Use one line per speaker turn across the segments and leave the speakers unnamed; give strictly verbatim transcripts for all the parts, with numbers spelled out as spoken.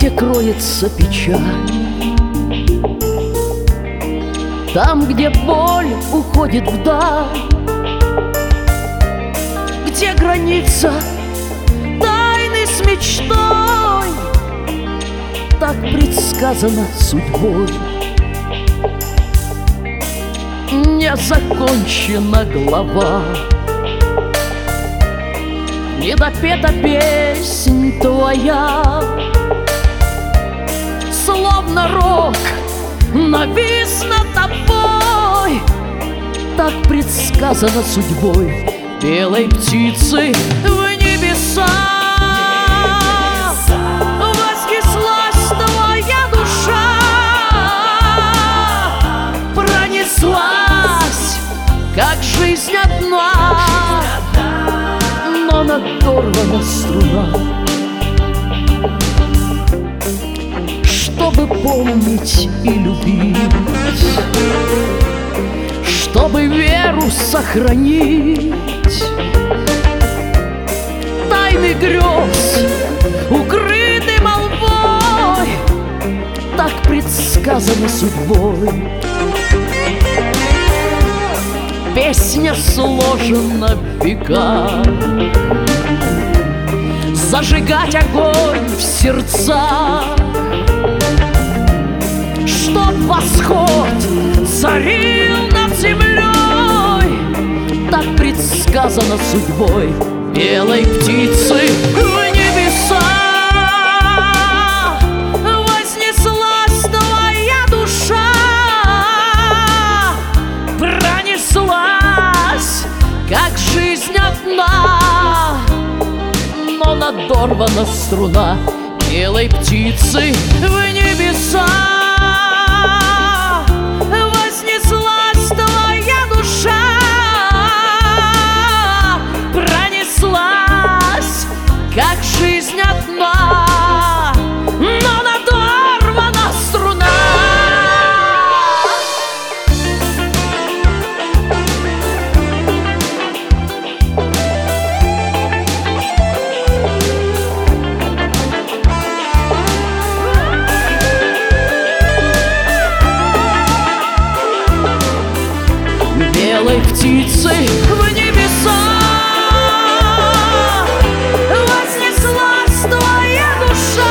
где кроется печаль, там, где боль уходит вдаль, где граница тайны с мечтой, так предсказано судьбой. Не закончена глава, не допета песнь твоя, словно рок навис над тобой, так предсказано судьбой белой птицы в небеса. Вознеслась твоя душа, пронеслась, как жизнь одна, но надорвана струна. Чтобы помнить и любить, чтобы веру сохранить, тайны грез укрыты молвой, так предсказано судьбой. Песня сложена в века, зажигать огонь в сердцах, чтоб восход царил над землей, так предсказано судьбой белой птицы в небеса. Вознеслась твоя душа, пронеслась, как жизнь одна, но надорвана струна белой птицы в небеса. Вознеслась твоя душа, пронеслась, как жизнь одна, но надорвана струна. Белой птицы в небеса вознеслась твоя душа,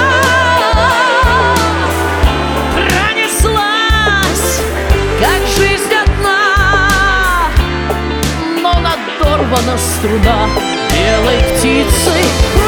пронеслась, как жизнь одна, но надорвана струна белой птицы.